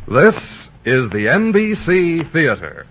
This is the NBC Theater.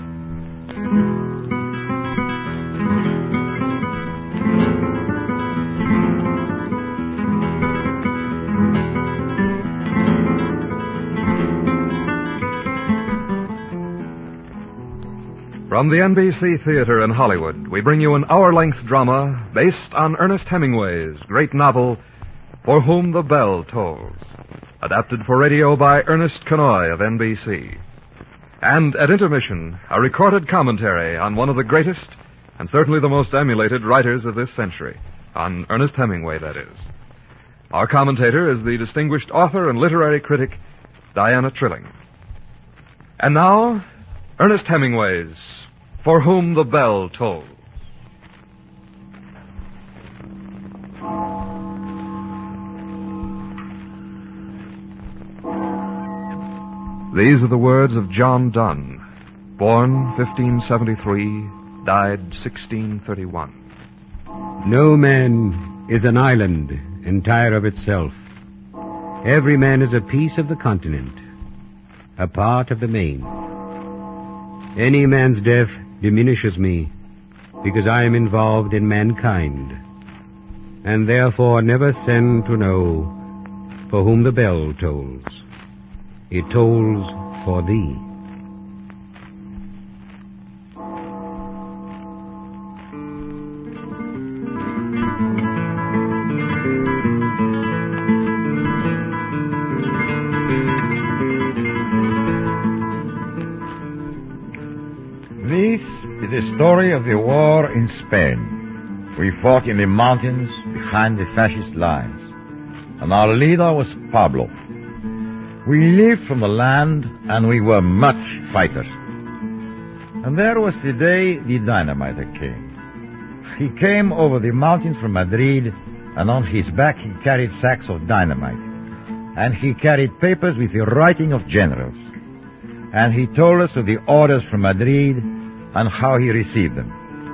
From the NBC Theater in Hollywood, we bring you an hour-length drama based on Ernest Hemingway's great novel, For Whom the Bell Tolls, adapted for radio by Ernest Kenoy of NBC. And at intermission, a recorded commentary on one of the greatest and certainly the most emulated writers of this century, on Ernest Hemingway, that is. Our commentator is the distinguished author and literary critic, Diana Trilling. And now, Ernest Hemingway's For Whom the Bell Tolls. These are the words of John Donne, born 1573, died 1631. No man is an island entire of itself. Every man is a piece of the continent, a part of the main. Any man's death diminishes me, because I am involved in mankind, and therefore never send to know for whom the bell tolls. It tolls for thee. This is a story of the war in Spain. We fought in the mountains behind the fascist lines, and our leader was Pablo. We lived from the land, and we were much fighters. And there was the day the dynamiter came. He came over the mountains from Madrid, and on his back he carried sacks of dynamite. And he carried papers with the writing of generals. And he told us of the orders from Madrid and how he received them.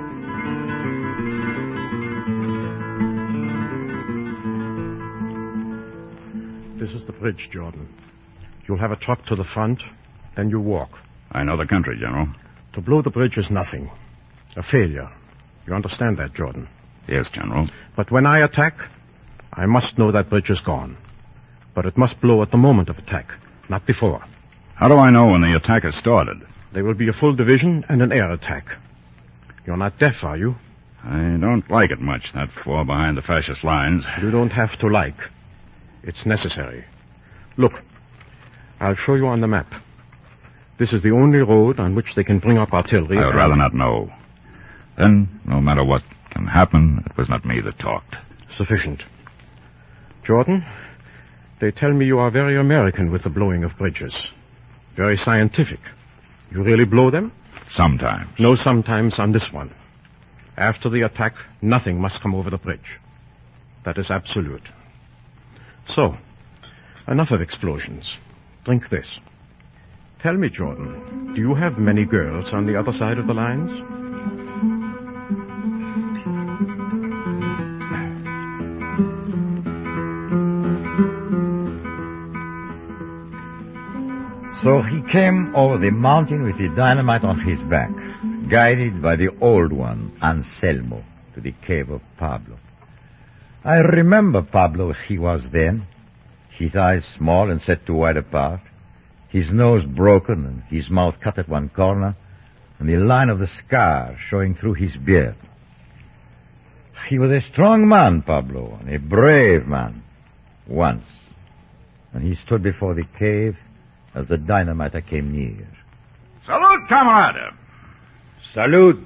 This is the bridge, Jordan. You'll have a truck to the front, then you walk. I know the country, General. To blow the bridge is nothing. A failure. You understand that, Jordan? Yes, General. But when I attack, I must know that bridge is gone. But it must blow at the moment of attack, not before. How do I know when the attack has started? There will be a full division and an air attack. You're not deaf, are you? I don't like it much, that far behind the fascist lines. You don't have to like. It's necessary. Look, I'll show you on the map. This is the only road on which they can bring up artillery. I would rather not know. Then, no matter what can happen, it was not me that talked. Sufficient. Jordan, they tell me you are very American with the blowing of bridges. Very scientific. You really blow them? Sometimes. No sometimes on this one. After the attack, nothing must come over the bridge. That is absolute. So, enough of explosions. Drink this. Tell me, Jordan, do you have many girls on the other side of the lines? So he came over the mountain with the dynamite on his back, guided by the old one, Anselmo, to the cave of Pablo. I remember Pablo he was then, his eyes small and set too wide apart, his nose broken and his mouth cut at one corner, and the line of the scar showing through his beard. He was a strong man, Pablo, and a brave man, once. And he stood before the cave as the dynamiter came near. Salute, camarada! Salute.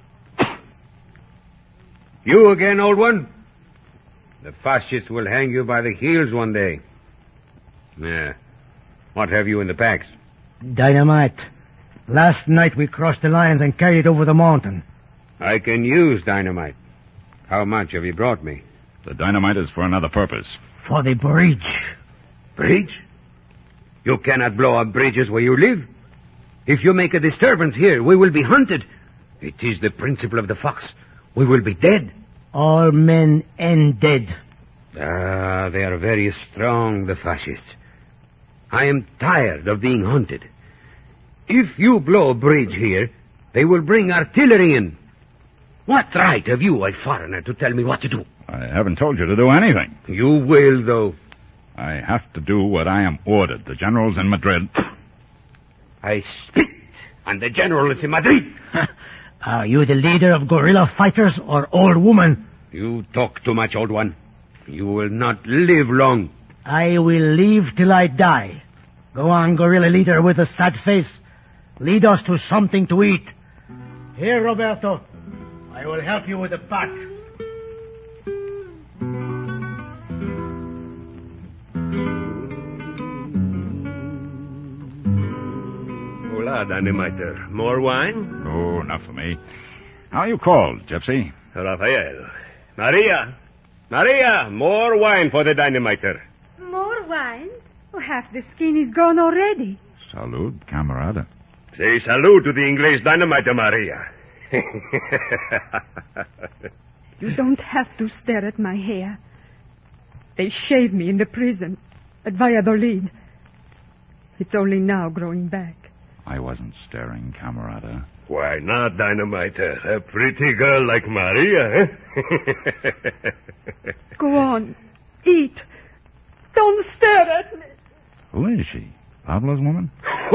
You again, old one? The fascists will hang you by the heels one day. Yeah. What have you in the packs? Dynamite. Last night we crossed the lines and carried over the mountain. I can use dynamite. How much have you brought me? The dynamite is for another purpose. For the bridge. Bridge? You cannot blow up bridges where you live. If you make a disturbance here, we will be hunted. It is the principle of the fox. We will be dead. All men end dead. They are very strong, the fascists. I am tired of being hunted. If you blow a bridge here, they will bring artillery in. What right have you, a foreigner, to tell me what to do? I haven't told you to do anything. You will, though. I have to do what I am ordered. The general's in Madrid. I spit on the general is in Madrid. Are you the leader of guerrilla fighters or old woman? You talk too much, old one. You will not live long. I will live till I die. Go on, guerrilla leader with a sad face. Lead us to something to eat. Here, Roberto. I will help you with the pack. Hola, Dynamiter. More wine? Oh, enough for me. How are you called, Gypsy? Rafael. Maria, more wine for the Dynamiter. More wine? Oh, half the skin is gone already. Salud, camarada. Say salute to the English Dynamiter, Maria. You don't have to stare at my hair. They shaved me in the prison at Valladolid. It's only now growing back. I wasn't staring, camarada. Why not, Dynamiter? A pretty girl like Maria, eh? Go on. Eat. Don't stare at me. Who is she? Pablo's woman?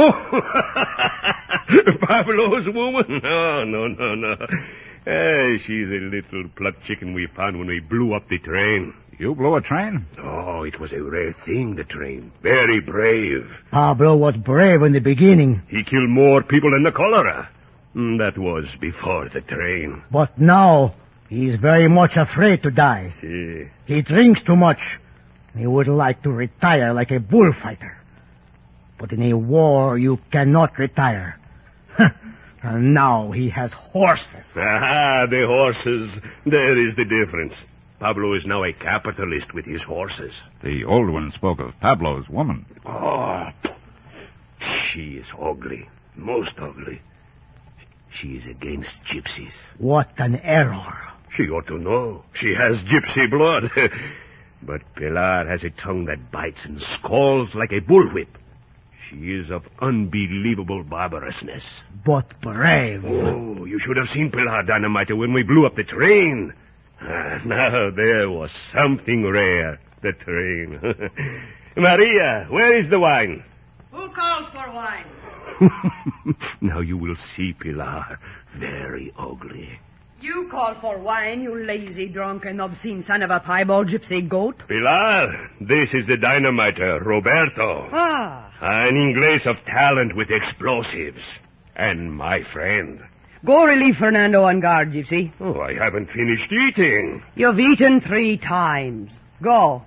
Pablo's woman? No. She's a little plucked chicken we found when we blew up the train. You blew a train? Oh, it was a rare thing, the train. Very brave. Pablo was brave in the beginning. He killed more people than the cholera. That was before the train. But now, he's very much afraid to die. See. He drinks too much. He would like to retire like a bullfighter. But in a war, you cannot retire. And now he has horses. Ah, the horses. There is the difference. Pablo is now a capitalist with his horses. The old one spoke of Pablo's woman. Oh, she is ugly. Most ugly. She is against gypsies. What an error. She ought to know. She has gypsy blood. But Pilar has a tongue that bites and scolds like a bullwhip. She is of unbelievable barbarousness. But brave. Oh, you should have seen Pilar, Dynamiter, when we blew up the train. Now, there was something rare, the train. Maria, where is the wine? Who calls for wine? Now you will see, Pilar. Very ugly. You call for wine, you lazy, drunken, obscene son of a piebald gypsy goat. Pilar, this is the Dynamiter, Roberto. Ah. An Inglés of talent with explosives. And my friend. Go relieve Fernando on guard, gypsy. Oh, I haven't finished eating. You've eaten 3 times. Go.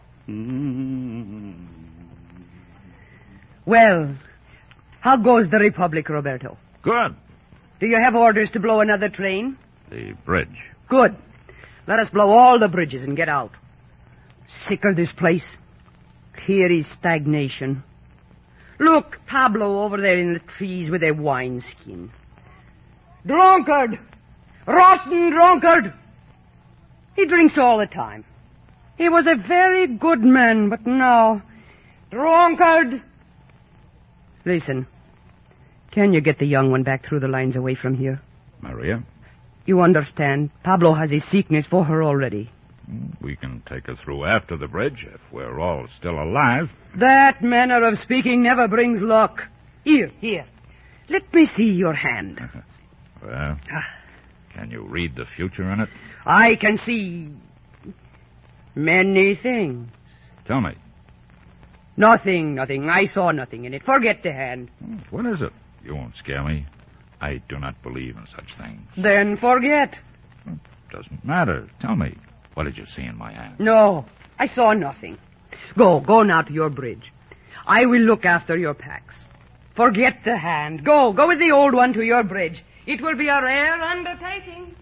Well, how goes the Republic, Roberto? Good. Do you have orders to blow another train? The bridge. Good. Let us blow all the bridges and get out. Sick of this place. Here is stagnation. Look, Pablo over there in the trees with a wineskin. Drunkard! Rotten drunkard! He drinks all the time. He was a very good man, but now... Drunkard! Listen. Can you get the young one back through the lines away from here? Maria? You understand. Pablo has a sickness for her already. We can take her through after the bridge if we're all still alive. That manner of speaking never brings luck. Here. Let me see your hand. Well, can you read the future in it? I can see many things. Tell me. Nothing. I saw nothing in it. Forget the hand. What is it? You won't scare me. I do not believe in such things. Then forget. Doesn't matter. Tell me. What did you see in my hand? No, I saw nothing. Go now to your bridge. I will look after your packs. Forget the hand. Go with the old one to your bridge. It will be a rare undertaking.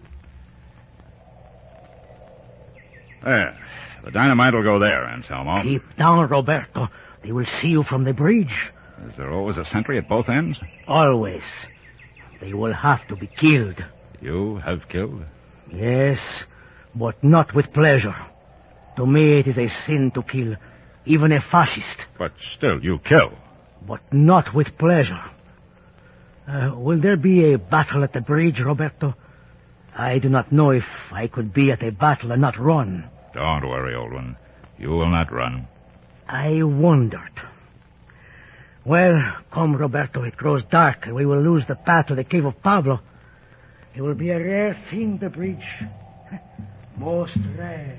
There. The dynamite will go there, Anselmo. Keep down, Roberto. They will see you from the bridge. Is there always a sentry at both ends? Always. They will have to be killed. You have killed? Yes, but not with pleasure. To me, it is a sin to kill, even a fascist. But still, you kill. but not with pleasure. Will there be a battle at the bridge, Roberto? I do not know if I could be at a battle and not run. Don't worry, old one. You will not run. I wondered. Well, come, Roberto, it grows dark, and we will lose the path to the cave of Pablo. It will be a rare thing, the bridge. Most rare.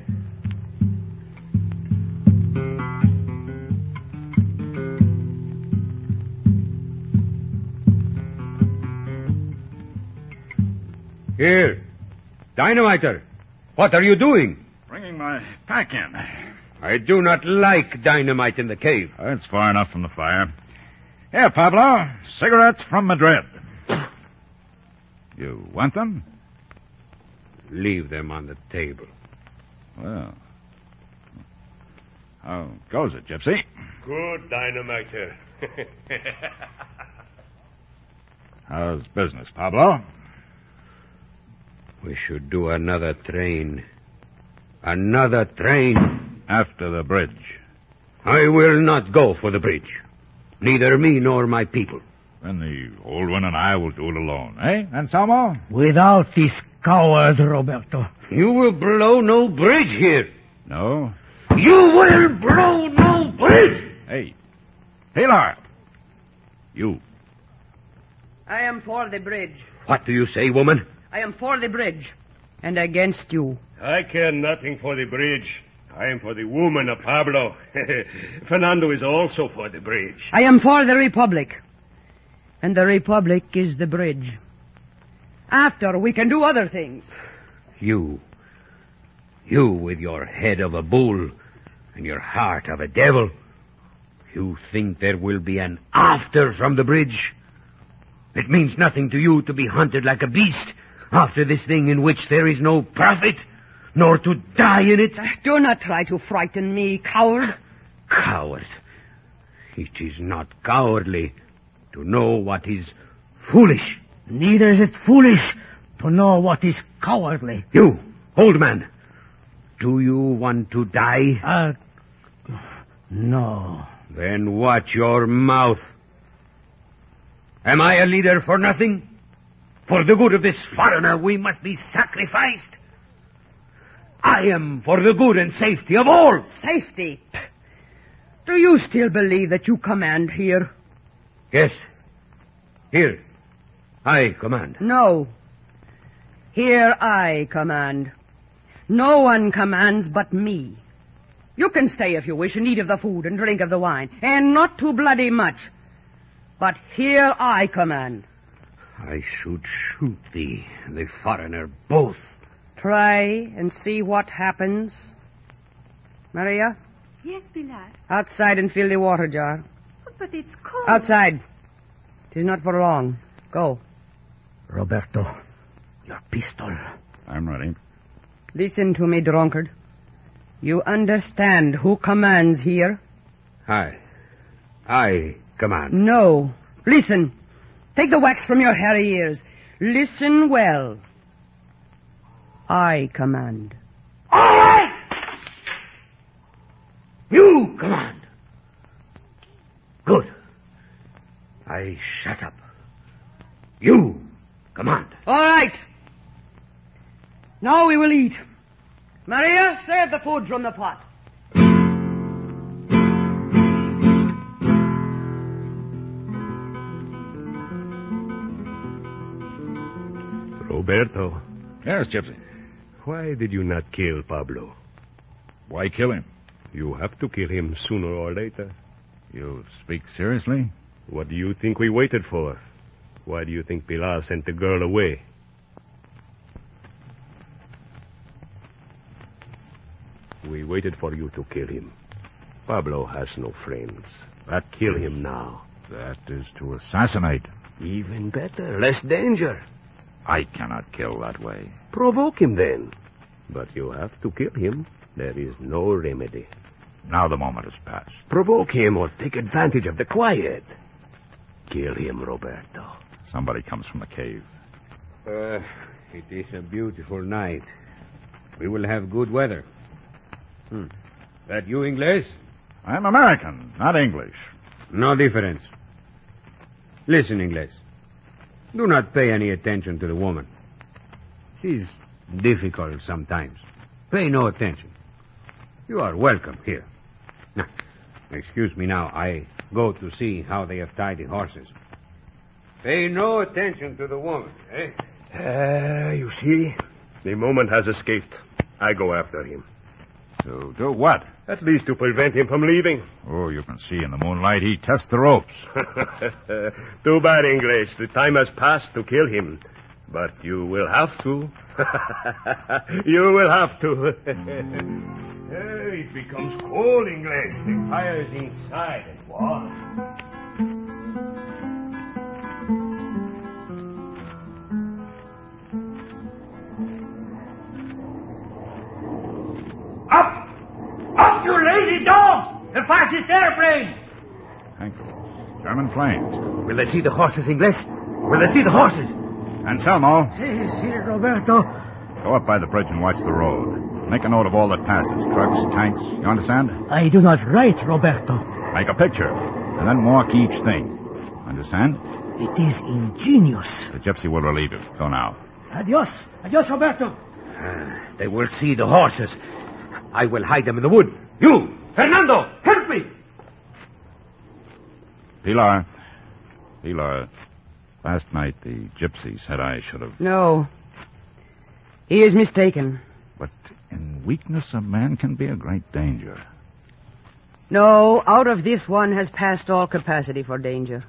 Here, dynamiter, what are you doing? Bringing my pack in. I do not like dynamite in the cave. It's far enough from the fire. Here, Pablo, cigarettes from Madrid. You want them? Leave them on the table. Well, how goes it, Gypsy? Good dynamiter. How's business, Pablo? We should do another train. Another train. After the bridge. I will not go for the bridge. Neither me nor my people. Then the old one and I will do it alone, eh, Anselmo? Without this coward, Roberto. You will blow no bridge here. No? You will blow no bridge! Hey, Pilar. You. I am for the bridge. What do you say, woman? I am for the bridge. And against you. I care nothing for the bridge. I am for the woman of Pablo. Fernando is also for the bridge. I am for the Republic. And the Republic is the bridge. After, we can do other things. You with your head of a bull and your heart of a devil. You think there will be an after from the bridge? It means nothing to you to be hunted like a beast after this thing in which there is no profit, nor to die in it. Do not try to frighten me, coward. Coward. It is not cowardly to know what is foolish. Neither is it foolish to know what is cowardly. You, old man, do you want to die? No. Then watch your mouth. Am I a leader for nothing? For the good of this foreigner, we must be sacrificed. I am for the good and safety of all. Safety? Do you still believe that you command here? Yes. Here, I command. No. Here I command. No one commands but me. You can stay if you wish and eat of the food and drink of the wine, and not too bloody much. But here I command. I should shoot thee, the foreigner, both. Try and see what happens. Maria? Yes, Pilar. Outside and fill the water jar. But it's cold. Outside. It is not for long. Go. Roberto, your pistol. I'm ready. Listen to me, drunkard. You understand who commands here? I command. No. Listen. Take the wax from your hairy ears. Listen well. I command. All right! You command. Good. I shut up. You command. All right. Now we will eat. Maria, serve the food from the pot. Roberto, Yes, Gypsy. why did you not kill Pablo? Why kill him? You have to kill him sooner or later. You speak seriously? What do you think we waited for? Why do you think Pilar sent the girl away? We waited for you to kill him. Pablo has no friends. Kill him now. That is to assassinate. Even better, less danger. I cannot kill that way. Provoke him then. But you have to kill him. There is no remedy. Now the moment has passed. Provoke him or take advantage of the quiet. Kill him, Roberto. Somebody comes from the cave. It is a beautiful night. We will have good weather. That you, Inglés? I'm American, not English. No difference. Listen, Ingles. Do not pay any attention to the woman. She's difficult sometimes. Pay no attention. You are welcome here. Now, excuse me now. I go to see how they have tied the horses. Pay no attention to the woman, eh? You see? The moment has escaped. I go after him. To do what? At least to prevent him from leaving. Oh, you can see in the moonlight he tests the ropes. Too bad, English. The time has passed to kill him. But you will have to. You will have to. It becomes cold, English. The fire is inside and warm. Up! Up, you lazy dogs! The fascist airplane! Hank, German planes. Will they see the horses, Ingles? Will they see the horses? Anselmo, Si, Roberto. go up by the bridge and watch the road. Make a note of all that passes. Trucks, tanks, you understand? I do not write, Roberto. Make a picture, and then mark each thing. Understand? It is ingenious. The gypsy will relieve you. Go now. Adios. Adios, Roberto. They will see the horses. I will hide them in the wood. You, Fernando, help me! Pilar, last night the gypsy said I should have... No. He is mistaken. But in weakness a man can be a great danger. No, out of this one has passed all capacity for danger.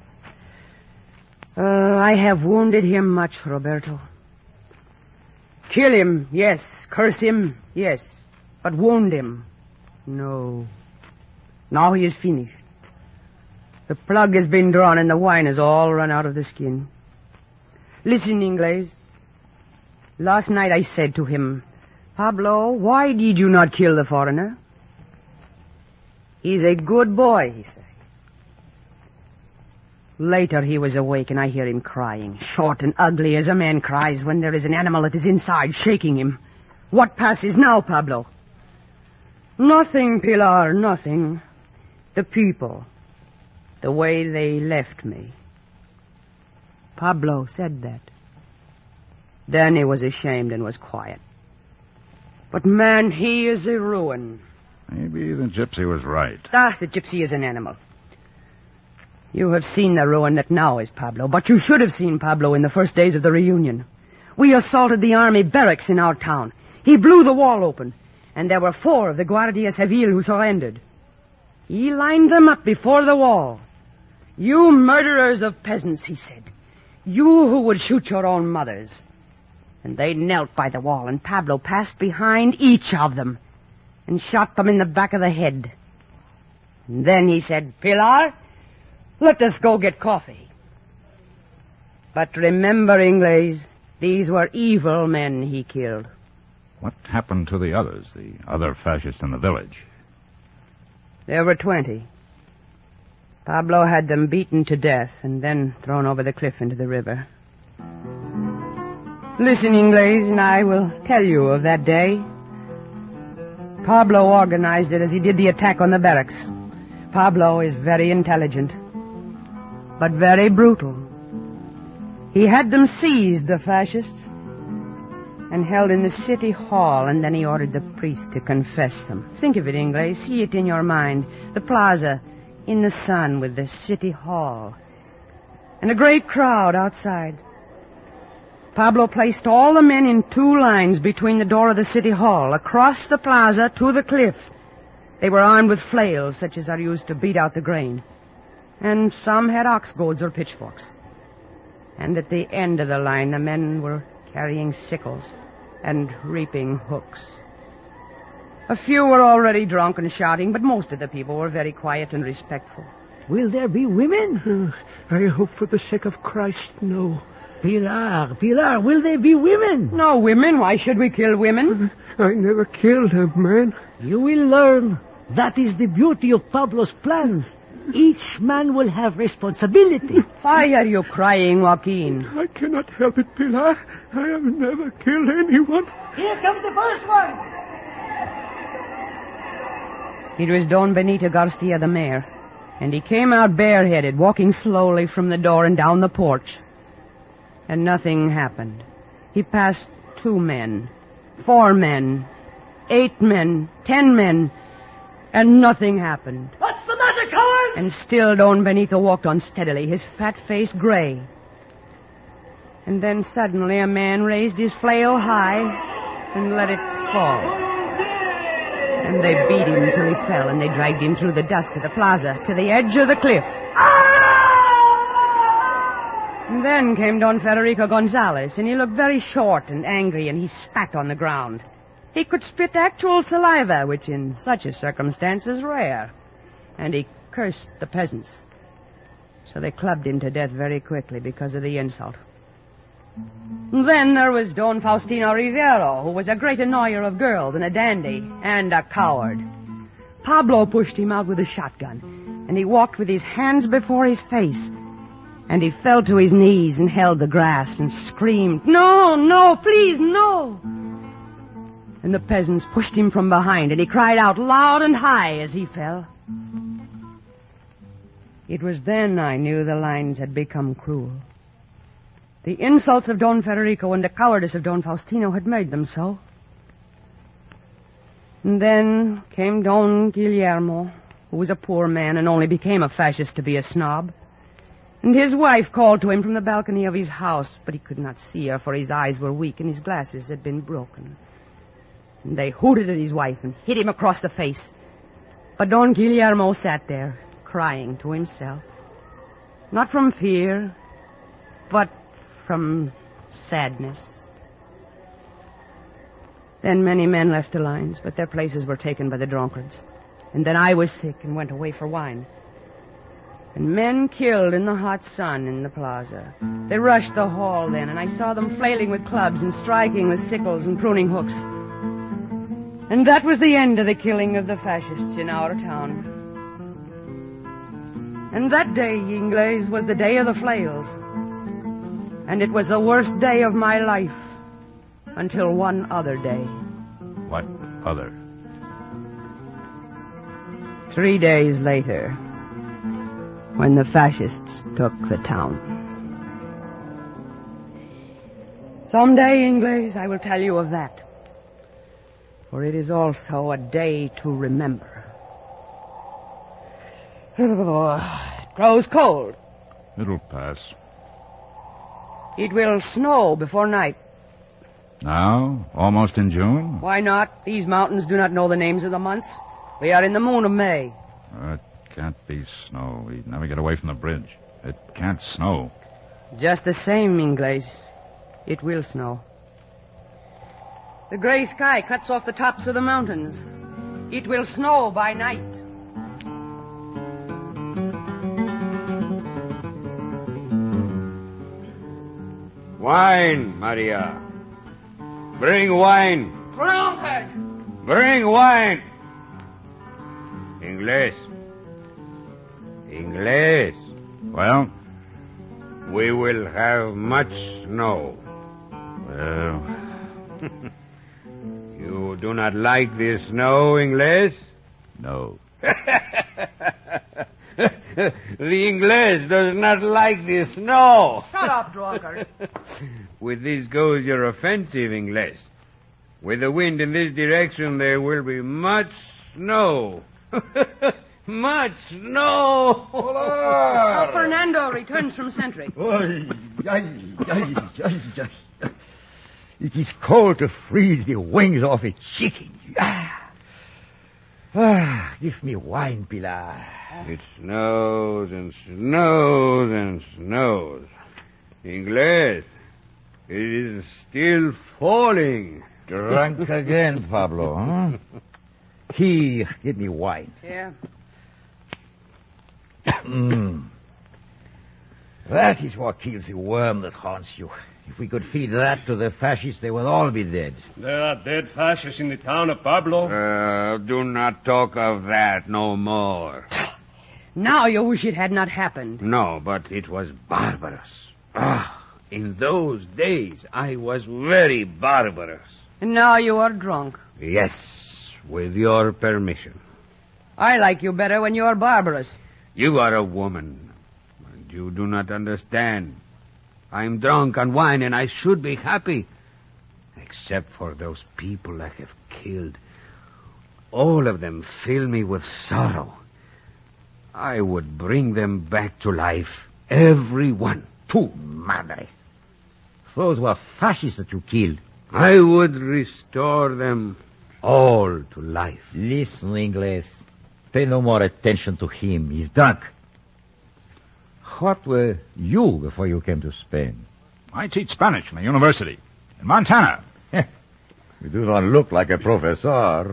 I have wounded him much, Roberto. Kill him, yes. Curse him, yes. But wound him, no. Now he is finished. The plug has been drawn and the wine has all run out of the skin. Listen, Ingles. Last night I said to him, Pablo, why did you not kill the foreigner? He's a good boy, he said. Later he was awake and I hear him crying, short and ugly as a man cries when there is an animal that is inside shaking him. What passes now, Pablo? Nothing, Pilar, nothing. The people. The way they left me. Pablo said that. Then he was ashamed and was quiet. But man, he is a ruin. Maybe the gypsy was right. The gypsy is an animal. You have seen the ruin that now is Pablo, but you should have seen Pablo in the first days of the reunion. We assaulted the army barracks in our town. He blew the wall open, and there were 4 of the Guardia Civil who surrendered. He lined them up before the wall. You murderers of peasants, he said. You who would shoot your own mothers. And they knelt by the wall, and Pablo passed behind each of them and shot them in the back of the head. And then he said, Pilar, let us go get coffee. But remember, Ingles, these were evil men he killed. What happened to the others, the other fascists in the village? There were 20. Pablo had them beaten to death and then thrown over the cliff into the river. Listen, Ingles, and I will tell you of that day. Pablo organized it as he did the attack on the barracks. Pablo is very intelligent, but very brutal. He had them seized, the fascists, and held in the city hall, and then he ordered the priest to confess them. Think of it, Ingles. See it in your mind. The plaza in the sun with the city hall, and a great crowd outside. Pablo placed all the men in 2 lines between the door of the city hall, across the plaza to the cliff. They were armed with flails, such as are used to beat out the grain. And some had ox goads or pitchforks. And at the end of the line, the men were carrying sickles and reaping hooks. A few were already drunk and shouting, but most of the people were very quiet and respectful. Will there be women? I hope for the sake of Christ, no. Pilar, will there be women? No women. Why should we kill women? I never killed a man. You will learn. That is the beauty of Pablo's plan. Each man will have responsibility. Why are you crying, Joaquin? I cannot help it, Pilar. I have never killed anyone. Here comes the first one. It was Don Benito Garcia, the mayor. And he came out bareheaded, walking slowly from the door and down the porch. And nothing happened. He passed 2 men, 4 men, 8 men, 10 men, and nothing happened. What's the matter, cowards? And still Don Benito walked on steadily, his fat face gray. And then suddenly a man raised his flail high and let it fall. And they beat him till he fell, and they dragged him through the dust to the plaza, to the edge of the cliff. And then came Don Federico Gonzalez, and he looked very short and angry, and he spat on the ground. He could spit actual saliva, which in such a circumstance is rare. And he cursed the peasants. So they clubbed him to death very quickly because of the insult. Then there was Don Faustino Rivero, who was a great annoyer of girls and a dandy and a coward. Pablo pushed him out with a shotgun, and he walked with his hands before his face. And he fell to his knees and held the grass and screamed, "No, no, please, no!" And the peasants pushed him from behind, and he cried out loud and high as he fell. It was then I knew the lines had become cruel. The insults of Don Federico and the cowardice of Don Faustino had made them so. And then came Don Guillermo, who was a poor man and only became a fascist to be a snob. And his wife called to him from the balcony of his house, but he could not see her, for his eyes were weak and his glasses had been broken. And they hooted at his wife and hit him across the face. But Don Guillermo sat there, crying to himself. Not from fear, but from sadness. Then many men left the lines, but their places were taken by the drunkards. And then I was sick and went away for wine. And men killed in the hot sun in the plaza. They rushed the hall then, and I saw them flailing with clubs and striking with sickles and pruning hooks. And that was the end of the killing of the fascists in our town. And that day, Ingles, was the day of the flails. And it was the worst day of my life until one other day. What other? 3 days later, when the fascists took the town. Someday, Ingles, I will tell you of that. For it is also a day to remember. It grows cold. It'll pass. It will snow before night. Now? Almost in June? Why not? These mountains do not know the names of the months. We are in the moon of May. It can't be snow. We'd never get away from the bridge. It can't snow. Just the same, Ingles. It will snow. The gray sky cuts off the tops of the mountains. It will snow by night. Wine, Maria. Bring wine. Drunkard! Bring wine. Ingles. Ingles. Well? We will have much snow. Well... You do not like the snow, Ingles? No. The Ingles does not like the snow. Shut up, drunkard. With this goes your offensive, Ingles. With the wind in this direction, there will be much snow. Much snow. Now Fernando returns from sentry. It is cold to freeze the wings off a chicken. Give me wine, Pilar. It snows and snows and snows. Ingles, it is still falling. Drunk again, Pablo, huh? Here, give me wine. Yeah. That is what kills the worm that haunts you. If we could feed that to the fascists, they would all be dead. There are dead fascists in the town of Pablo. Do not talk of that no more. Now you wish it had not happened. No, but it was barbarous. In those days, I was very barbarous. And now you are drunk. Yes, with your permission. I like you better when you are barbarous. You are a woman, and you do not understand. I'm drunk on wine, and I should be happy. Except for those people I have killed. All of them fill me with sorrow. I would bring them back to life. Every one. Tu madre. Those were fascists that you killed. I would restore them all to life. Listen, Ingles. Pay no more attention to him. He's drunk. What were you before you came to Spain? I teach Spanish in a university in Montana. You do not look like a professor.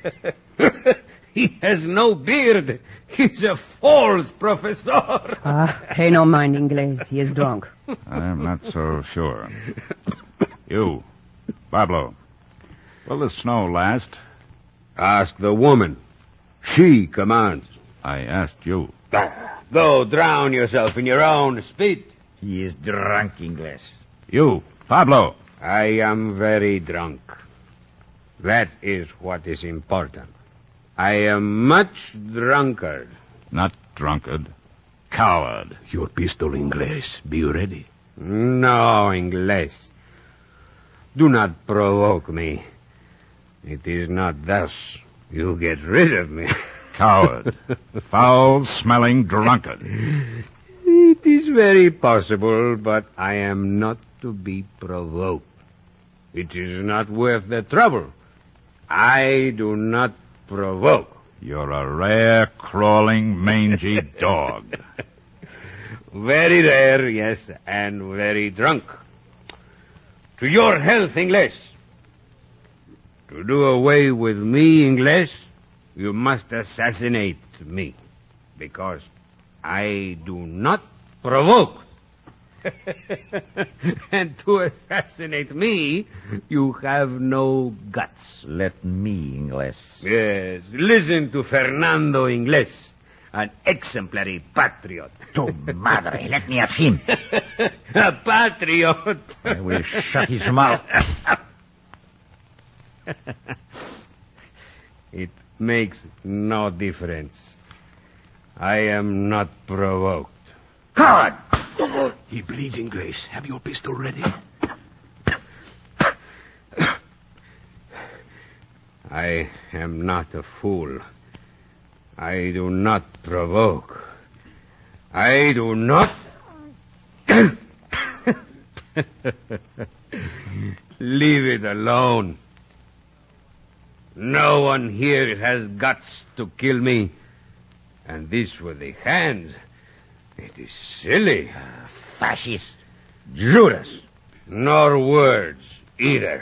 He has no beard. He's a false professor. Pay no mind, Ingles. He is drunk. I'm not so sure. You, Pablo, will the snow last? Ask the woman. She commands. I asked you. Go drown yourself in your own spit. He is drunk, Ingles. You, Pablo. I am very drunk. That is what is important. I am much drunkard. Not drunkard. Coward. Your pistol, Ingles. Be ready. No, Ingles. Do not provoke me. It is not thus you get rid of me. Coward. Foul-smelling drunkard. It is very possible, but I am not to be provoked. It is not worth the trouble. I do not provoke. You're a rare, crawling, mangy dog. Very rare, yes, and very drunk. To your health, Ingles. To do away with me, Ingles, you must assassinate me, because I do not provoke. And to assassinate me, you have no guts. Let me, Ingles. Yes, listen to Fernando Ingles, an exemplary patriot. Tu madre, let me have him. A patriot. I will shut his mouth. It makes no difference. I am not provoked. Coward! He bleeds, Ingles. Have your pistol ready. I am not a fool. I do not provoke. I do not... Leave it alone. No one here has guts to kill me. And this with the hands... It is silly. Fascist. Judas. Nor words, either.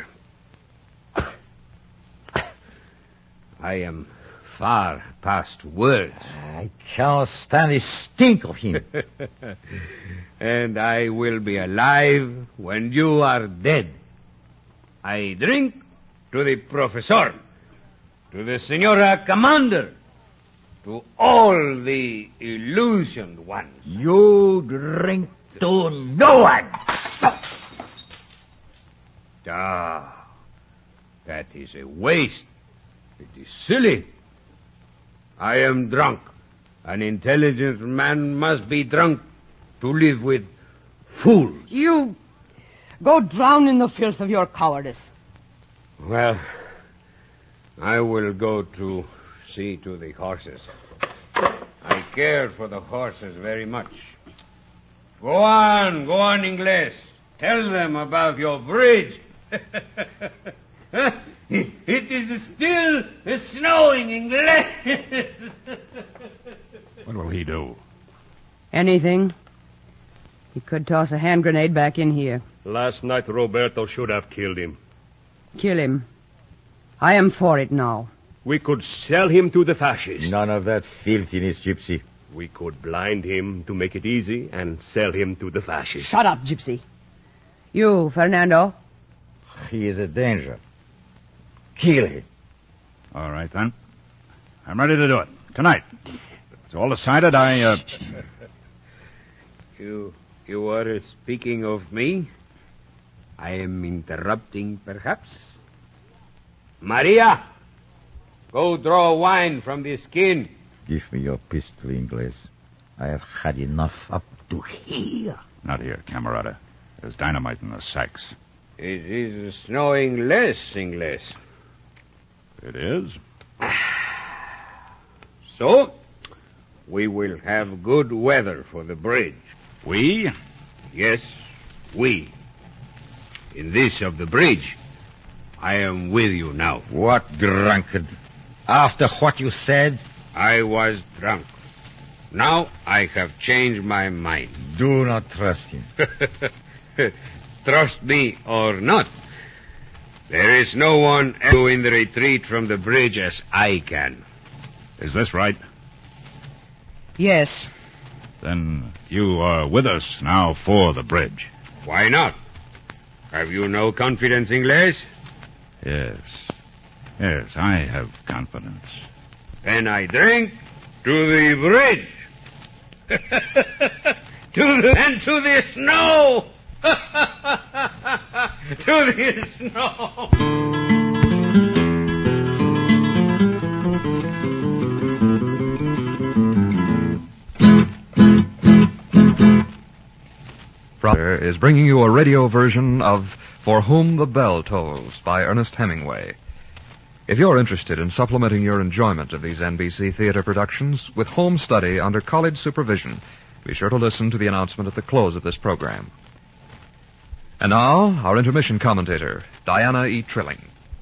I am far past words. I cannot stand the stink of him. And I will be alive when you are dead. I drink to the professor, to the Senora Commander, to all the illusioned ones. You drink to no one. Ah, that is a waste. It is silly. I am drunk. An intelligent man must be drunk to live with fools. You go drown in the filth of your cowardice. Well, I will go to see to the horses. I care for the horses very much. Go on, Ingles. Tell them about your bridge. It is still snowing, Ingles. What will he do? Anything. He could toss a hand grenade back in here. Last night, Roberto should have killed him. Kill him. I am for it now. We could sell him to the fascists. None of that filthiness, Gypsy. We could blind him to make it easy and sell him to the fascists. Shut up, Gypsy. You, Fernando. He is a danger. Kill him. All right, then. I'm ready to do it. Tonight. It's all decided. You are speaking of me? I am interrupting, perhaps? Maria! Go draw wine from the skin. Give me your pistol, Ingles. I have had enough up to here. Not here, camarada. There's dynamite in the sacks. It is snowing less, Ingles. It is? So, we will have good weather for the bridge. We? Yes, we. In this of the bridge, I am with you now. What drunkard? After what you said? I was drunk. Now I have changed my mind. Do not trust him. Trust me or not, there is no one in the retreat from the bridge as I can. Is this right? Yes. Then you are with us now for the bridge. Why not? Have you no confidence, Ingles? Yes. Yes, I have confidence. Then I drink to the bridge. To the snow. To the snow. Is bringing you a radio version of For Whom the Bell Tolls by Ernest Hemingway. If you're interested in supplementing your enjoyment of these NBC theater productions with home study under college supervision, be sure to listen to the announcement at the close of this program. And now, our intermission commentator, Diana E. Trilling.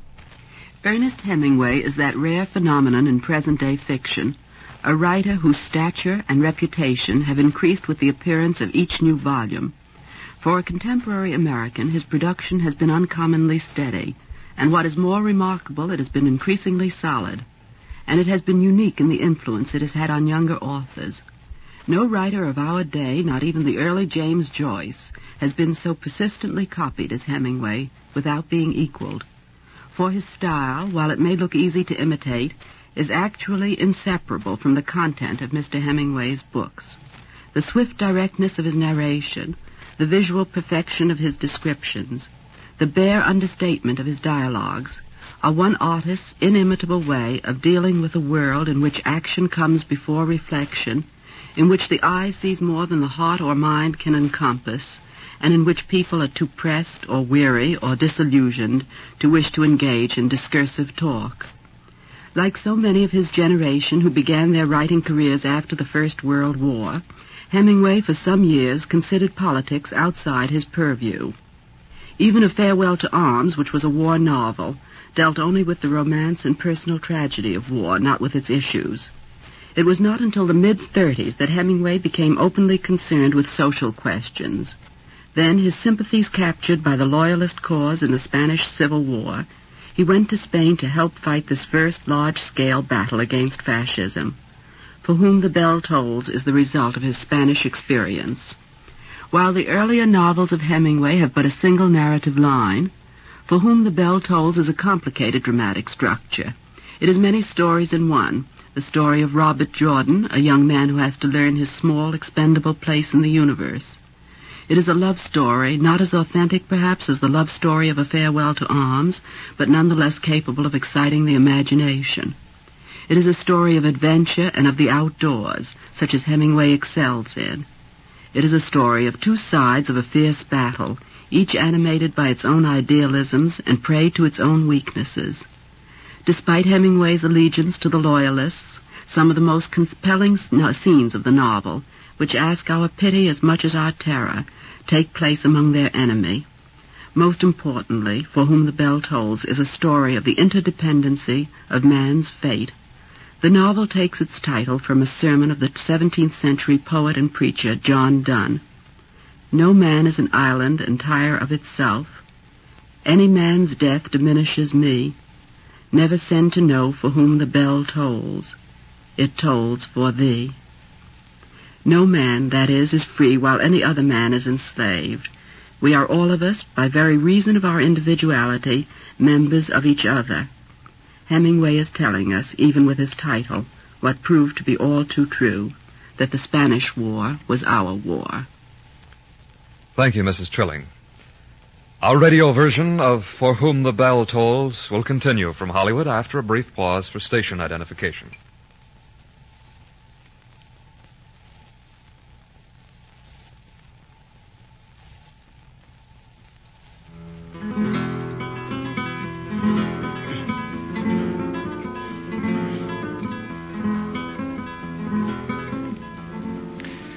Ernest Hemingway is that rare phenomenon in present-day fiction, a writer whose stature and reputation have increased with the appearance of each new volume. For a contemporary American, his production has been uncommonly steady, and what is more remarkable, it has been increasingly solid. And it has been unique in the influence it has had on younger authors. No writer of our day, not even the early James Joyce, has been so persistently copied as Hemingway without being equaled. For his style, while it may look easy to imitate, is actually inseparable from the content of Mr. Hemingway's books. The swift directness of his narration, the visual perfection of his descriptions, the bare understatement of his dialogues, are one artist's inimitable way of dealing with a world in which action comes before reflection, in which the eye sees more than the heart or mind can encompass, and in which people are too pressed or weary or disillusioned to wish to engage in discursive talk. Like so many of his generation who began their writing careers after the First World War, Hemingway for some years considered politics outside his purview. Even A Farewell to Arms, which was a war novel, dealt only with the romance and personal tragedy of war, not with its issues. It was not until the mid-30s that Hemingway became openly concerned with social questions. Then, his sympathies captured by the Loyalist cause in the Spanish Civil War, he went to Spain to help fight this first large-scale battle against fascism. For Whom the Bell Tolls is the result of his Spanish experience. While the earlier novels of Hemingway have but a single narrative line, For Whom the Bell Tolls is a complicated dramatic structure. It is many stories in one, the story of Robert Jordan, a young man who has to learn his small, expendable place in the universe. It is a love story, not as authentic perhaps as the love story of A Farewell to Arms, but nonetheless capable of exciting the imagination. It is a story of adventure and of the outdoors, such as Hemingway excels in. It is a story of two sides of a fierce battle, each animated by its own idealisms and prey to its own weaknesses. Despite Hemingway's allegiance to the Loyalists, some of the most compelling scenes of the novel, which ask our pity as much as our terror, take place among their enemy. Most importantly, For Whom the Bell Tolls is a story of the interdependency of man's fate. The novel takes its title from a sermon of the 17th century poet and preacher John Donne. No man is an island entire of itself. Any man's death diminishes me. Never send to know for whom the bell tolls. It tolls for thee. No man, that is free while any other man is enslaved. We are all of us, by very reason of our individuality, members of each other. Hemingway is telling us, even with his title, what proved to be all too true, that the Spanish War was our war. Thank you, Mrs. Trilling. Our radio version of For Whom the Bell Tolls will continue from Hollywood after a brief pause for station identification.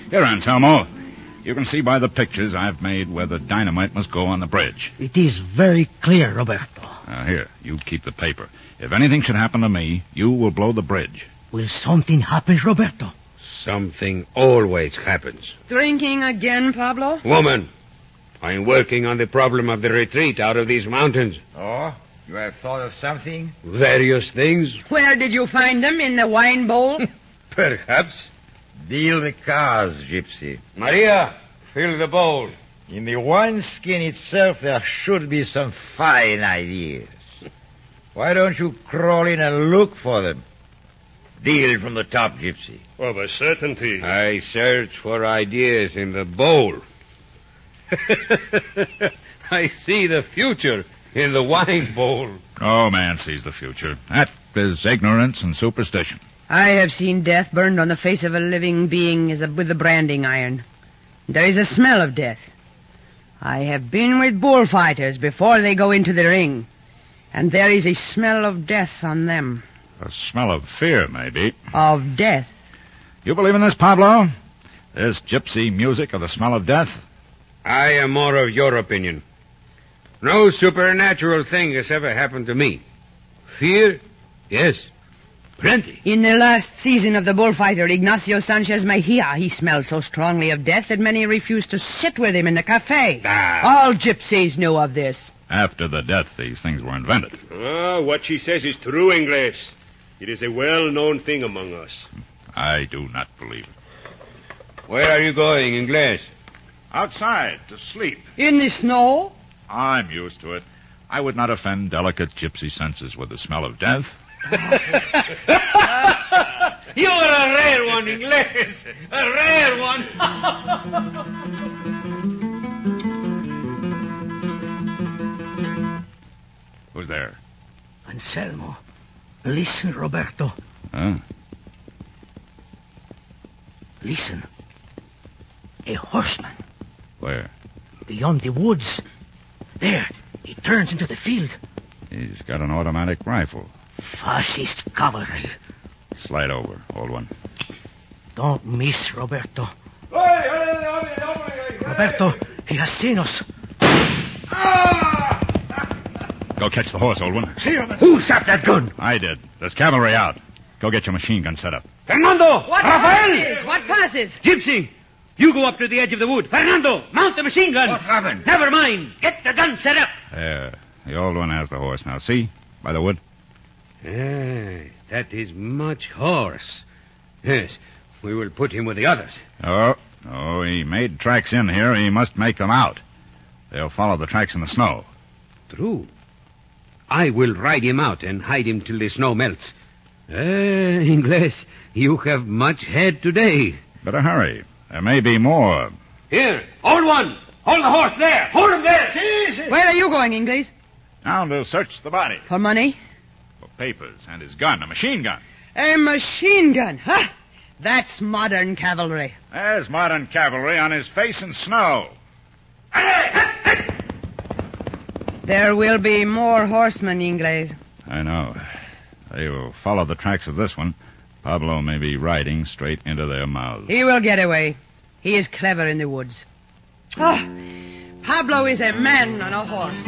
Here, Anselmo. You can see by the pictures I've made where the dynamite must go on the bridge. It is very clear, Roberto. Here, you keep the paper. If anything should happen to me, you will blow the bridge. Will something happen, Roberto? Something always happens. Drinking again, Pablo? Woman, I'm working on the problem of the retreat out of these mountains. Oh, you have thought of something? Various things, Where did you find them? In the wine bowl? perhaps. Deal the cards, Gypsy. Maria, fill the bowl. In the wineskin itself, there should be some fine ideas. Why don't you crawl in and look for them? Deal from the top, Gypsy. Of a certainty. I search for ideas in the bowl. I see the future in the wine bowl. No man sees the future. That is ignorance and superstition. I have seen death burned on the face of a living being with a branding iron. There is a smell of death. I have been with bullfighters before they go into the ring, and there is a smell of death on them. A smell of fear, maybe. Of death. You believe in this, Pablo? This gypsy music of the smell of death? I am more of your opinion. No supernatural thing has ever happened to me. Fear? Yes. Plenty. In the last season of the bullfighter, Ignacio Sanchez Mejia, he smelled so strongly of death that many refused to sit with him in the cafe. All gypsies knew of this. After the death, these things were invented. What she says is true, Inglés. It is a well-known thing among us. I do not believe it. Where are you going, Inglés? Outside, to sleep. In the snow? I'm used to it. I would not offend delicate gypsy senses with the smell of death. You are a rare one, Inglés. A rare one. Who's there? Anselmo. Listen, Roberto. Huh? Listen. A horseman. Where? Beyond the woods. There. He turns into the field. He's got an automatic rifle. Fascist cavalry. Slide over, old one. Don't miss, Roberto. Roberto, he has seen us. Go catch the horse, old one. Who shot that gun? I did. There's cavalry out. Go get your machine gun set up. Fernando! What passes? What passes? Gypsy, you go up to the edge of the wood. Fernando, mount the machine gun. What happened? Never mind. Get the gun set up. There. The old one has the horse now. See? By the wood. That is much horse. Yes, we will put him with the others. Oh, he made tracks in here. He must make them out. They'll follow the tracks in the snow. True. I will ride him out and hide him till the snow melts. Inglés, you have much head today. Better hurry. There may be more. Here, hold one. Hold the horse there. Hold him there. See. Where are you going, Inglés? Down to search the body. For money? For papers and his gun, a machine gun. A machine gun, huh? That's modern cavalry. There's modern cavalry on his face in snow. There will be more horsemen, Inglés. I know. They will follow the tracks of this one. Pablo may be riding straight into their mouths. He will get away. He is clever in the woods. Pablo is a man on a horse.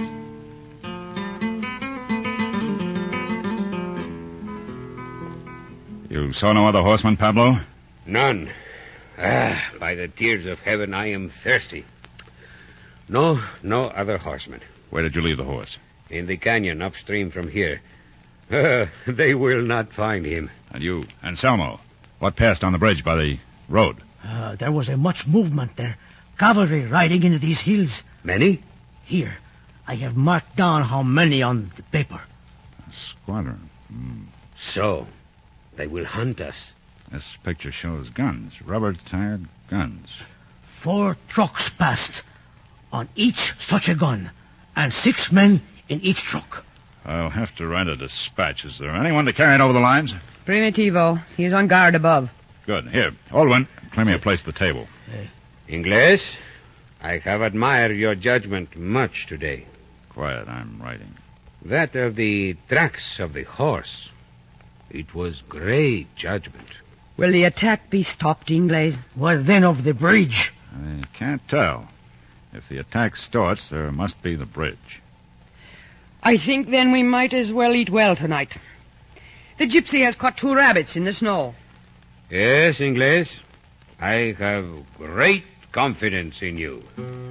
You saw no other horsemen, Pablo? None. By the tears of heaven, I am thirsty. No other horsemen. Where did you leave the horse? In the canyon upstream from here. They will not find him. And you, Anselmo, what passed on the bridge by the road? There was a much movement there. Cavalry riding into these hills. Many? Here, I have marked down how many on the paper. A squadron. So, they will hunt us. This picture shows guns, rubber-tired guns. 4 trucks passed. On each such a gun. And 6 men in each truck. I'll have to write a dispatch. Is there anyone to carry it over the lines? Primitivo. He is on guard above. Good. Here, old one, clear me a place at the table. Inglés, I have admired your judgment much today. Quiet, I'm writing. That of the tracks of the horse. It was great judgment. Will the attack be stopped, Ingles? What then of the bridge? I can't tell. If the attack starts, there must be the bridge. I think then we might as well eat well tonight. The gypsy has caught 2 rabbits in the snow. Yes, Ingles. I have great confidence in you.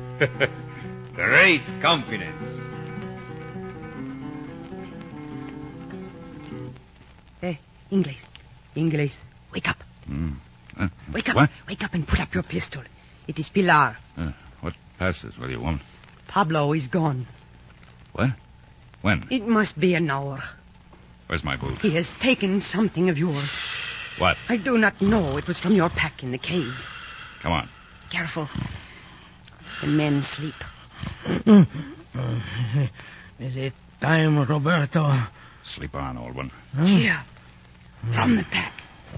Great confidence. Hey, Ingles, wake up. Wake up. What? Wake up and put up your pistol. It is Pilar. What passes with you, woman? Pablo is gone. What? When? It must be an hour. Where's my boot? He has taken something of yours. What? I do not know. It was from your pack in the cave. Come on. Careful. The men sleep. Is it time, Roberto? Sleep on, old one. Here. From the pack.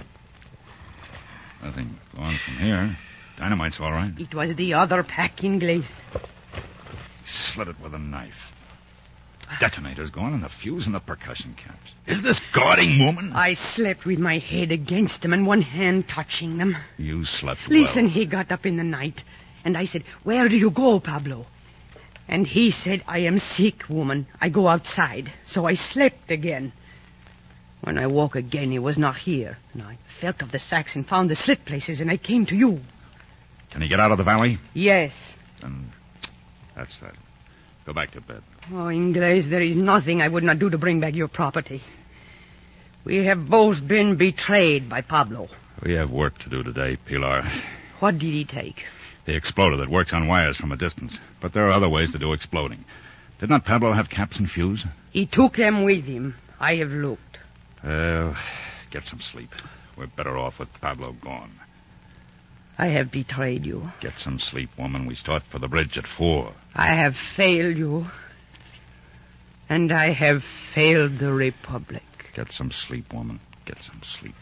Nothing going from here. Dynamite's all right. It was the other pack, Ingles. Slit it with a knife. Detonator's gone and the fuse and the percussion caps. Is this guarding woman? I slept with my head against them and one hand touching them. You slept Listen, well. he got up in the night, and I said, "Where do you go, Pablo?" And he said, "I am sick, woman. I go outside." So I slept again. When I woke again, he was not here. And I felt of the sacks and found the slit places, and I came to you. Can he get out of the valley? Yes. Then that's that. Go back to bed. Oh, Ingles, there is nothing I would not do to bring back your property. We have both been betrayed by Pablo. We have work to do today, Pilar. What did he take? The exploder that works on wires from a distance. But there are other ways to do exploding. Did not Pablo have caps and fuse? He took them with him. I have looked. Well, get some sleep. We're better off with Pablo gone. I have betrayed you. Get some sleep, woman. We start for the bridge at 4. I have failed you. And I have failed the Republic. Get some sleep, woman. Get some sleep.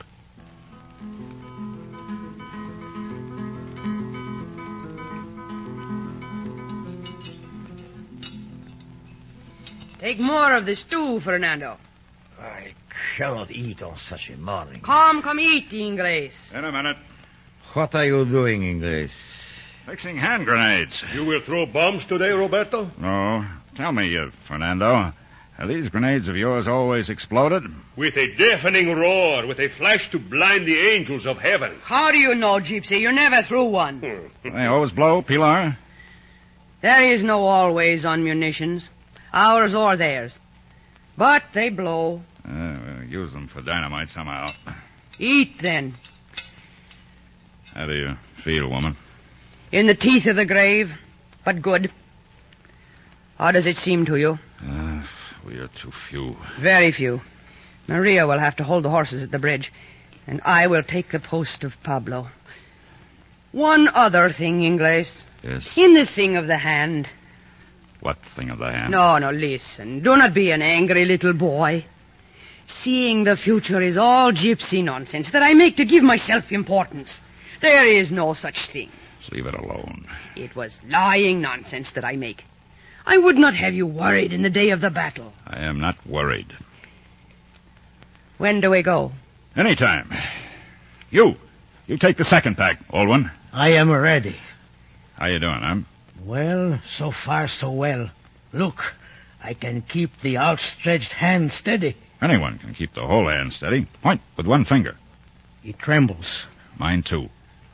Take more of the stew, Fernando. I cannot eat on such a morning. Come eat, Ingles. In a minute. What are you doing, Ingles? Fixing hand grenades. You will throw bombs today, Roberto? No. Tell me, Fernando, have these grenades of yours always exploded? With a deafening roar, with a flash to blind the angels of heaven. How do you know, Gypsy? You never threw one. They always blow, Pilar? There is no always on munitions. Ours or theirs. But they blow. We'll use them for dynamite somehow. Eat, then. How do you feel, woman? In the teeth of the grave, but good. How does it seem to you? We are too few. Very few. Maria will have to hold the horses at the bridge, and I will take the post of Pablo. One other thing, Ingles. Yes? In the thing of the hand. What thing of the hand? No, listen. Do not be an angry little boy. Seeing the future is all gypsy nonsense that I make to give myself importance. There is no such thing. Leave it alone. It was lying nonsense that I make. I would not have you worried in the day of the battle. I am not worried. When do we go? Anytime. You take the second pack, old one. I am ready. How you doing, huh? Well, so far so well. Look, I can keep the outstretched hand steady. Anyone can keep the whole hand steady. Point with one finger. It trembles. Mine, too.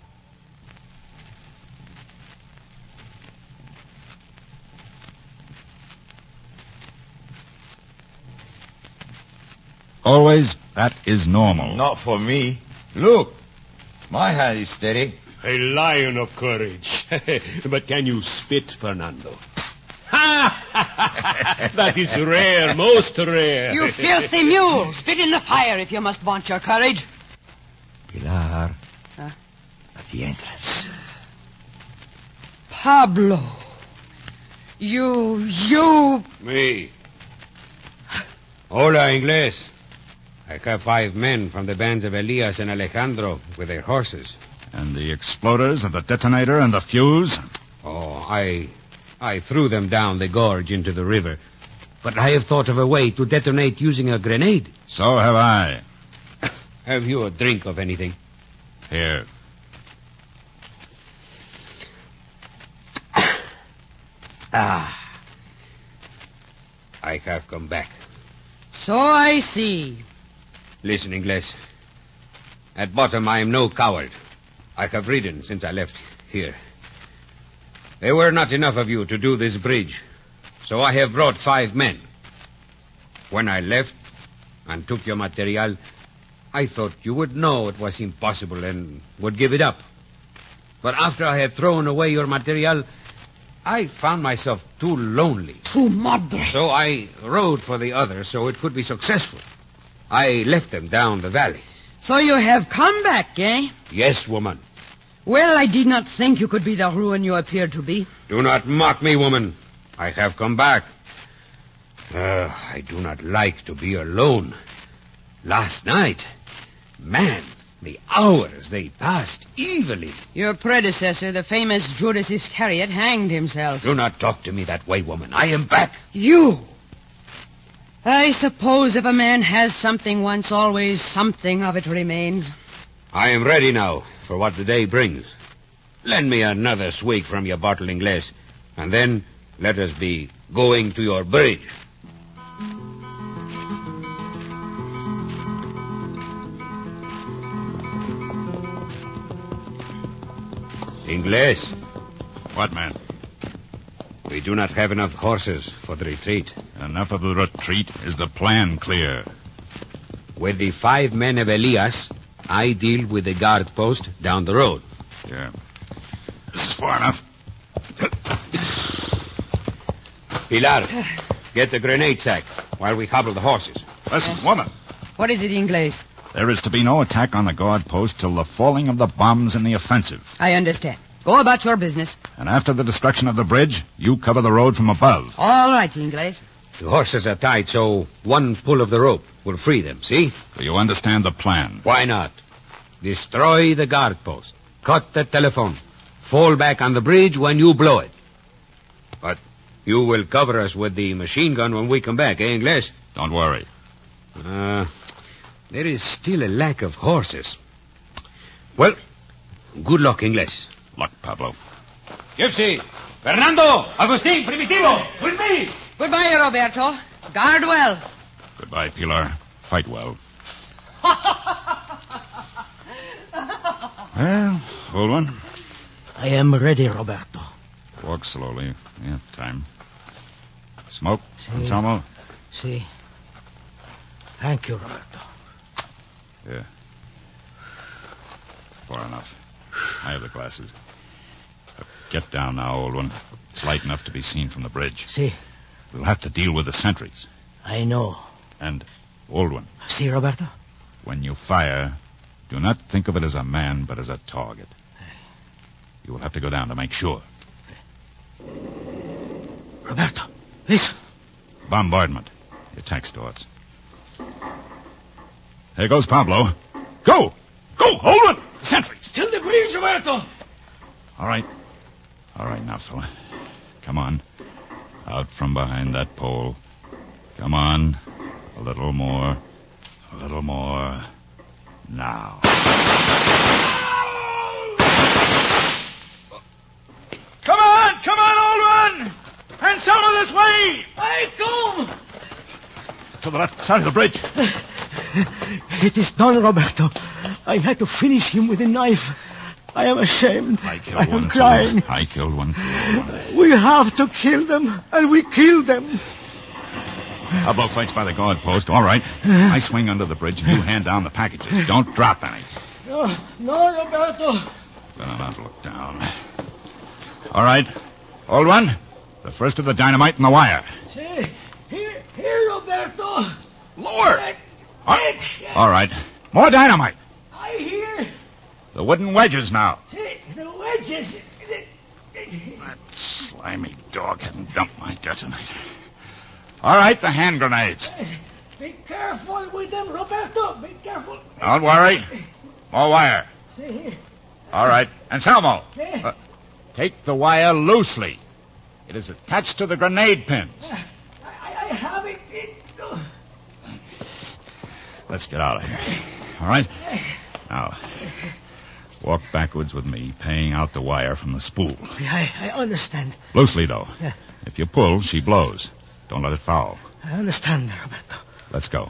Always, that is normal. Not for me. Look, my hand is steady. A lion of courage. But can you spit, Fernando? That is rare, most rare. You filthy mule! Spit in the fire if you must vaunt your courage. Pilar, at the entrance. Pablo. You... Me. Hola, Ingles. I have 5 men from the bands of Elias and Alejandro with their horses. And the exploders and the detonator and the fuse? Oh, I threw them down the gorge into the river. But I have thought of a way to detonate using a grenade. So have I. Have you a drink of anything? Here. I have come back. So I see. Listen, Ingles. At bottom, I am no coward. I have ridden since I left here. There were not enough of you to do this bridge, so I have brought 5 men. When I left and took your material, I thought you would know it was impossible and would give it up. But after I had thrown away your material, I found myself too lonely. Tu madre. So I rode for the others so it could be successful. I left them down the valley. So you have come back, eh? Yes, woman. Well, I did not think you could be the ruin you appear to be. Do not mock me, woman. I have come back. I do not like to be alone. Last night, man, the hours, they passed evilly. Your predecessor, the famous Judas Iscariot, hanged himself. Do not talk to me that way, woman. I am back. You? I suppose if a man has something once, always something of it remains. I am ready now for what the day brings. Lend me another swig from your bottle, Ingles, and then let us be going to your bridge. Ingles. What, man? We do not have enough horses for the retreat. Enough of the retreat. Is the plan clear? With the 5 men of Elias, I deal with the guard post down the road. Yeah. This is far enough. Pilar, get the grenade sack while we hobble the horses. Listen, woman. What is it, Ingles? There is to be no attack on the guard post till the falling of the bombs in the offensive. I understand. Go about your business. And after the destruction of the bridge, you cover the road from above. All right, Ingles. The horses are tied, so one pull of the rope will free them, see? Do you understand the plan? Why not? Destroy the guard post. Cut the telephone. Fall back on the bridge when you blow it. But you will cover us with the machine gun when we come back, eh, Ingles? Don't worry. There is still a lack of horses. Well, good luck, Ingles. Luck, Pablo. Gypsy! Fernando! Agustin! Primitivo! With me! Goodbye, Roberto. Guard well. Goodbye, Pilar. Fight well. Well, old one. I am ready, Roberto. Walk slowly. We have time. Smoke, Anselmo? See. Thank you, Roberto. Yeah. Far enough. I have the glasses. Get down now, old one. It's light enough to be seen from the bridge. See. We'll have to deal with the sentries. I know. And, old one. See, Roberto? When you fire, do not think of it as a man, but as a target. You will have to go down to make sure. Roberto, listen. Bombardment. The attack starts. Here goes Pablo. Go! Go! Hold it! Sentries! Till the bridge, Roberto! All right. All right now, fella. Come on. Out from behind that pole. Come on. A little more. A little more. Now. Come on, old one! And some of this way! I come! To the left side of the bridge. It is done, Roberto. I had to finish him with a knife. I am ashamed. I killed one. am crying. I killed one. We have to kill them, and we killed them. Pablo fights by the guard post. All right. I swing under the bridge, and you hand down the packages. Don't drop any. No, Roberto. Better not look down. All right. Old one, the first of the dynamite and the wire. See, here, Roberto. Lower. All right. More dynamite. I hear. The wooden wedges now. See, the wedges. That slimy dog hadn't dumped my detonator. All right, the hand grenades. Be careful with them, Roberto. Be careful. Don't worry. More wire. See here. All right. Anselmo, See? take the wire loosely. It is attached to the grenade pins. I have it. Let's get out of here. All right? Now, Walk backwards with me, paying out the wire from the spool. I understand. Loosely, though. Yeah. If you pull, she blows. Don't let it foul. I understand, Roberto. Let's go.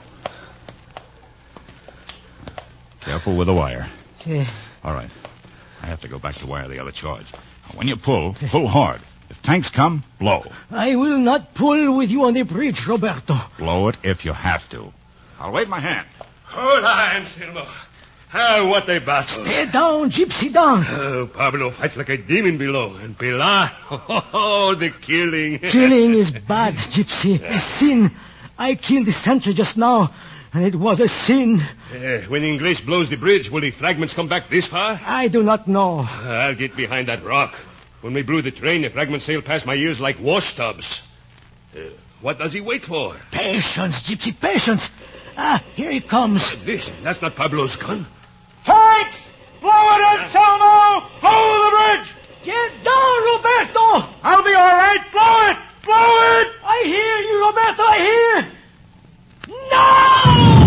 Careful with the wire. See. All right. I have to go back to wire the other charge. Now, when you pull hard. If tanks come, blow. I will not pull with you on the bridge, Roberto. Blow it if you have to. I'll wave my hand. Hold on, Anselmo. Oh, what a bastard. Stay down, gypsy, down. Oh, Pablo fights like a demon below. And Pilar, oh, the killing. Killing is bad, gypsy. A sin. I killed the sentry just now, and it was a sin. When English blows the bridge, will the fragments come back this far? I do not know. I'll get behind that rock. When we blew the train, the fragments sailed past my ears like wash tubs. What does he wait for? Patience, gypsy, patience. Here he comes. Listen, that's not Pablo's gun. Tanks! Blow it, Anselmo! Blow the bridge! Get down, Roberto! I'll be all right. Blow it! Blow it! I hear you, Roberto, I hear! No!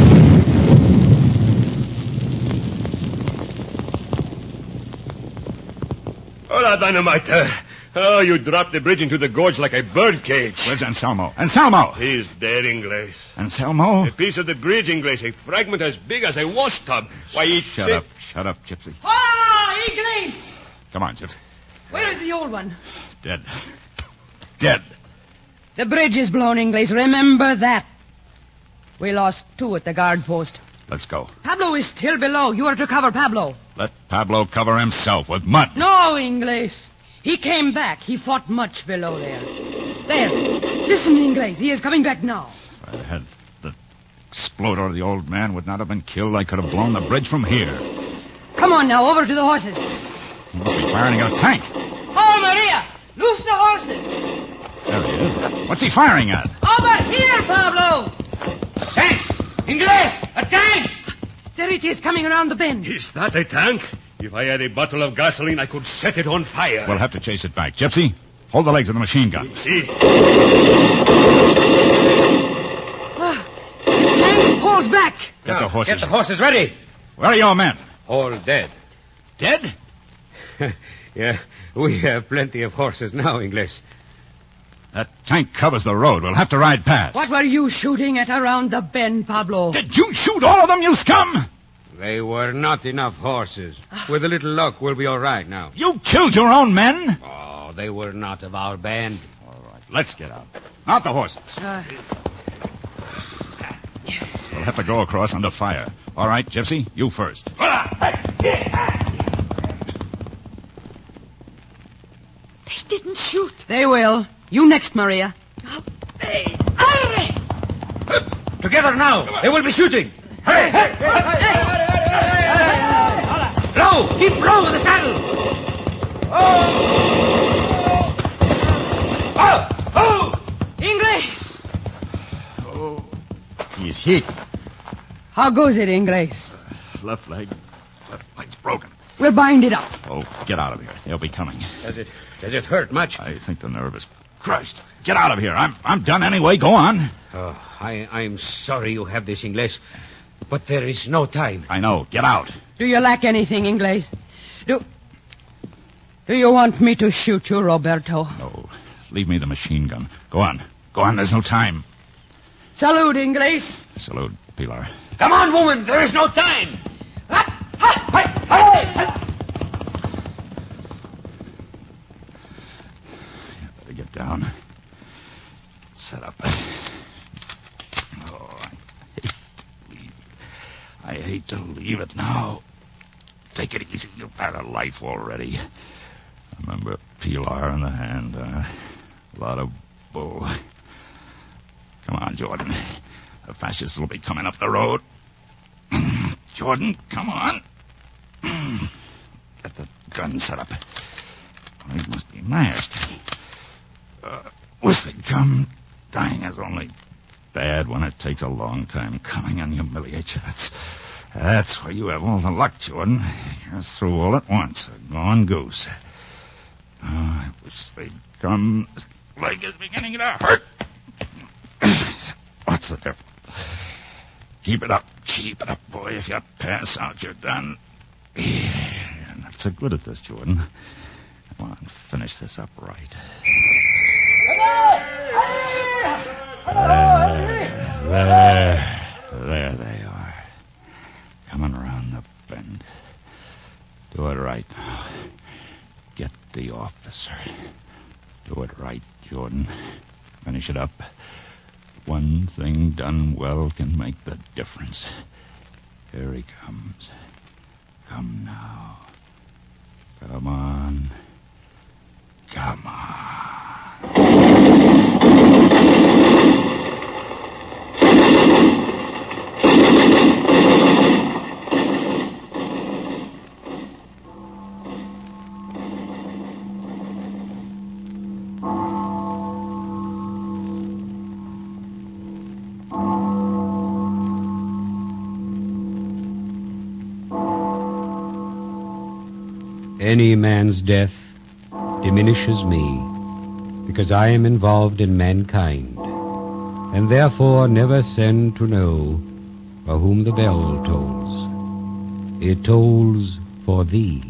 Hola, Dynamite. Oh, you dropped the bridge into the gorge like a bird cage. Where's Anselmo? Anselmo! He's dead, Inglés. Anselmo? A piece of the bridge, Inglés. A fragment as big as a wash tub. Why, he... Shut up, Gypsy. Ah, Inglés! Come on, Gypsy. Where is the old one? Dead. The bridge is blown, Inglés. Remember that. We lost 2 at the guard post. Let's go. Pablo is still below. You are to cover Pablo. Let Pablo cover himself with mud. No, Inglés. He came back. He fought much below there. There. Listen, Inglés. He is coming back now. If I had the exploder, the old man would not have been killed. I could have blown the bridge from here. Come on now, over to the horses. He must be firing at a tank. Oh, Maria! Loose the horses. There he is. What's he firing at? Over here, Pablo! Tanks! Inglés! A tank! There it is, coming around the bend. Is that a tank? If I had a bottle of gasoline, I could set it on fire. We'll have to chase it back. Gypsy, hold the legs of the machine gun. See? The tank pulls back. Get the horses. Get the horses ready. Where are your men? All dead. Dead? Yeah, we have plenty of horses now, Inglés. That tank covers the road. We'll have to ride past. What were you shooting at around the bend, Pablo? Did you shoot all of them, you scum? They were not enough horses. With a little luck, we'll be all right now. You killed your own men? Oh, they were not of our band. All right, let's get out. Out the horses. We'll have to go across under fire. All right, Gypsy, you first. They didn't shoot. They will. You next, Maria. Together now. They will be shooting. Hurry! Blow! Keep blow in the saddle! Inglés! Oh, he's hit. How goes it, Inglés? Left leg's broken. We'll bind it up. Oh, get out of here. They'll be coming. Does it hurt much? I think the nerve is crushed. Get out of here. I'm done anyway. Go on. Oh, I'm sorry you have this, Inglés. But there is no time. I know. Get out. Do you lack anything, Inglés? Do you want me to shoot you, Roberto? No. Leave me the machine gun. Go on. Go on. There's no time. Salute, Inglés. Salute, Pilar. Come on, woman. There is no time. Better get down. Set up. Oh, I hate to leave it now. Take it easy. You've had a life already. Remember Pilar in the hand. A lot of bull. Come on, Jordan. The fascists will be coming up the road. Jordan, come on. Get the gun set up. He must be masked. Whistling come. Dying is only bad when it takes a long time coming and humiliates you. That's where you have all the luck, Jordan. You're through all at once. A gone goose. Oh, I wish they'd come. This leg is beginning to hurt. What's the difference? Keep it up. Keep it up, boy. If you pass out, you're done. Yeah. not so good at this, Jordan. Come on, finish this up right. There they are. Coming around the bend. Do it right. Get the officer. Do it right, Jordan. Finish it up. One thing done well can make the difference. Here he comes. Come now. Come on. Come on. Any man's death diminishes me, because I am involved in mankind, and therefore never send to know for whom the bell tolls. It tolls for thee.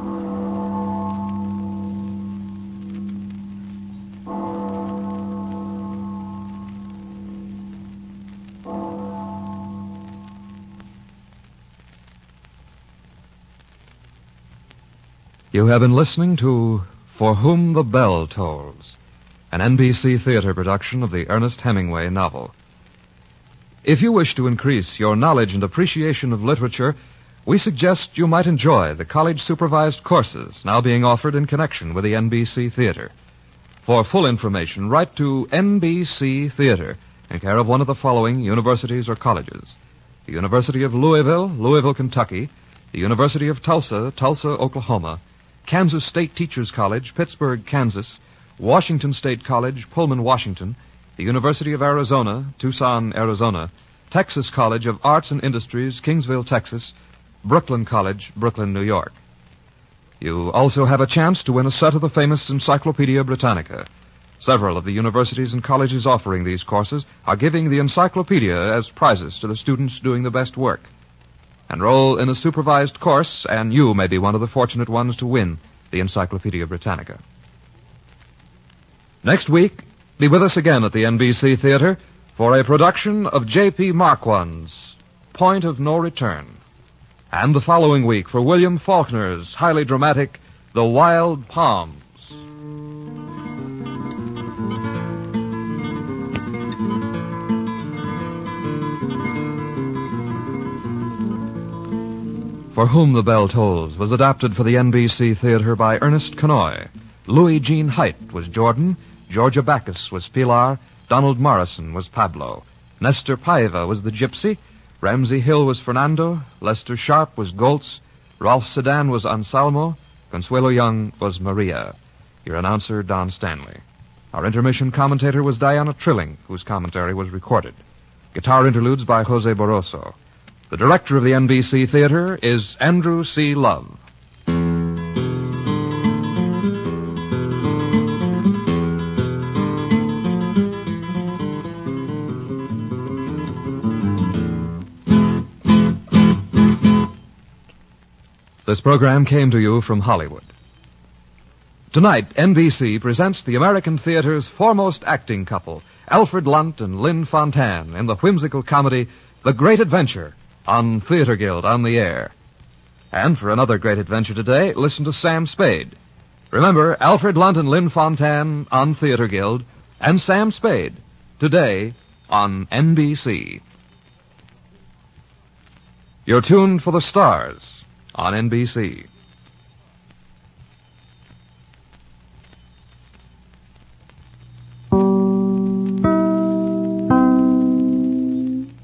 You have been listening to For Whom the Bell Tolls, an NBC theater production of the Ernest Hemingway novel. If you wish to increase your knowledge and appreciation of literature, we suggest you might enjoy the college-supervised courses now being offered in connection with the NBC Theater. For full information, write to NBC Theater in care of one of the following universities or colleges: the University of Louisville, Louisville, Kentucky; the University of Tulsa, Tulsa, Oklahoma; Kansas State Teachers College, Pittsburgh, Kansas; Washington State College, Pullman, Washington; the University of Arizona, Tucson, Arizona; Texas College of Arts and Industries, Kingsville, Texas; Brooklyn College, Brooklyn, New York. You also have a chance to win a set of the famous Encyclopedia Britannica. Several of the universities and colleges offering these courses are giving the encyclopedia as prizes to the students doing the best work. Enroll in a supervised course, and you may be one of the fortunate ones to win the Encyclopedia Britannica. Next week, be with us again at the NBC Theater for a production of J.P. Marquand's Point of No Return. And the following week for William Faulkner's highly dramatic The Wild Palms. For Whom the Bell Tolls was adapted for the NBC Theater by Ernest Kanoy. Louis Jean Height was Jordan, Georgia Backus was Pilar, Donald Morrison was Pablo, Nestor Paiva was the Gypsy, Ramsey Hill was Fernando, Lester Sharp was Goltz, Ralph Sedan was Anselmo, Consuelo Young was Maria. Your announcer, Don Stanley. Our intermission commentator was Diana Trilling, whose commentary was recorded. Guitar interludes by Jose Barroso. The director of the NBC Theater is Andrew C. Love. This program came to you from Hollywood. Tonight, NBC presents the American theater's foremost acting couple, Alfred Lunt and Lynn Fontanne, in the whimsical comedy The Great Adventure, on Theater Guild on the Air. And for another great adventure today, listen to Sam Spade. Remember, Alfred Lunt and Lynn Fontanne on Theater Guild, and Sam Spade, today on NBC. You're tuned for the stars on NBC.